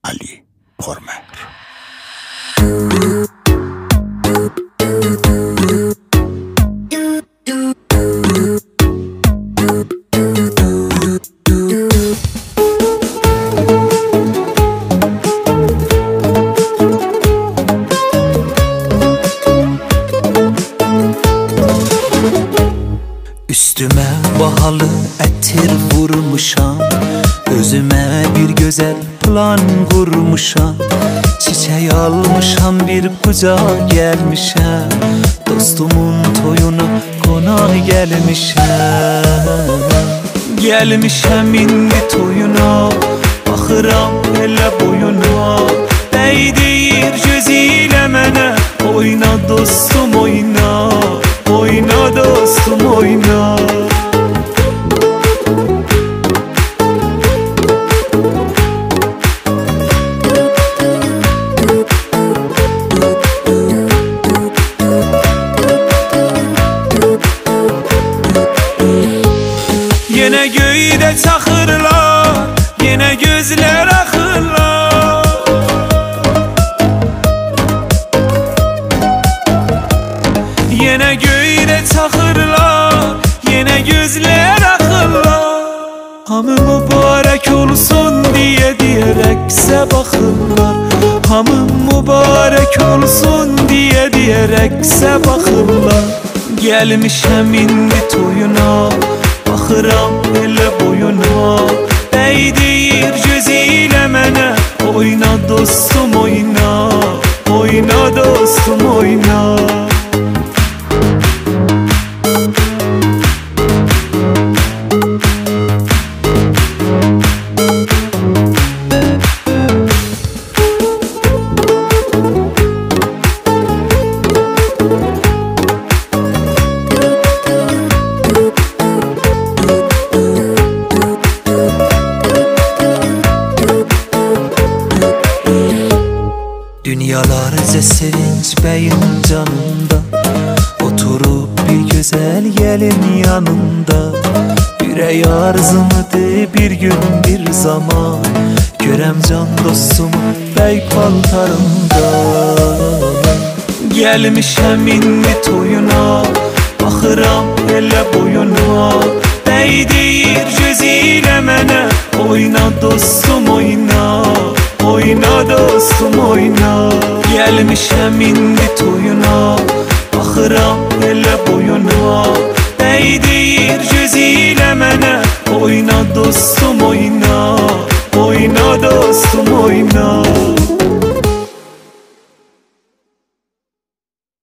Ali Pormer. Üstüme bahalı ətir vurmuşam, özüme bir güzel plan kurmuşam. Çiçeği almışam, bir kucak gelmişem, dostumun toyuna konak gelmişem. Gelmişem indi toyuna, baxıram elə boyuna. Bəy deyir gözüyle mənə, oyna dostum oyna, oyna dostum oyna. Yine göyde çaxırlar, yine gözler axırlar. Yine göyde çaxırlar, yine gözler axırlar. Hamı mübarek olsun diye rəqsə baxırlar. Hamı mübarek olsun diye rəqsə baxırlar. Gəlmişəm indi toyuna, baxıram elə boyuna. Bəy deyir gözüyle mənə, oyna dostum oyna, oyna dostum oyna. Dünyalarca sevinç bəyin canında, oturup bir güzel gelin yanında. Ürək arzımıdır bir gün bir zaman, görəm can dostumu bəy paltarında. Gəlmişəm indi toyuna, baxıram elə boyuna. Bəy deyir gözüyle mənə, oyna dostum oyna, oyna dostum oyna. Gəlmişəm indi toyuna, baxıram elə boyuna. Bəy deyir gözüyle mənə, oyna dostum oyna, oyna dostum oyna.